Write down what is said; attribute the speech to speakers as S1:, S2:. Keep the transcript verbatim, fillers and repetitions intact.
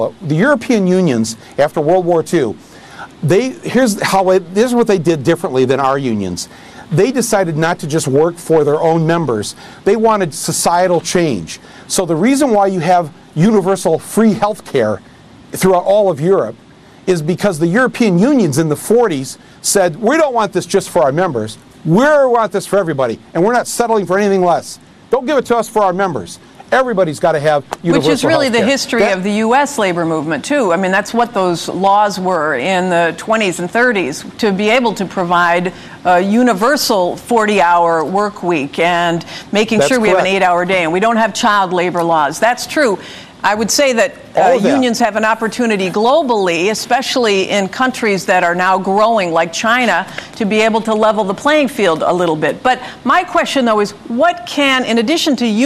S1: The European unions, after World War Two, they here's how it, this is what they did differently than our unions. They decided not to just work for their own members. They wanted societal change. So the reason why you have universal free health care throughout all of Europe is because the European unions in the forties said, we don't want this just for our members. We want this for everybody, and we're not settling for anything less. Don't give it to us for our members. Everybody's got to have universal
S2: Which is really
S1: healthcare.
S2: the history
S1: that,
S2: of the U S labor movement, too. I mean, that's what those laws were in the twenties and thirties, to be able to provide a universal forty-hour work week and making
S1: That's
S2: sure we
S1: correct.
S2: have an eight-hour day, and we don't have child labor laws. That's true. I would say that uh,
S1: that.
S2: unions have an opportunity globally, especially in countries that are now growing like China, to be able to level the playing field a little bit. But my question, though, is what can, in addition to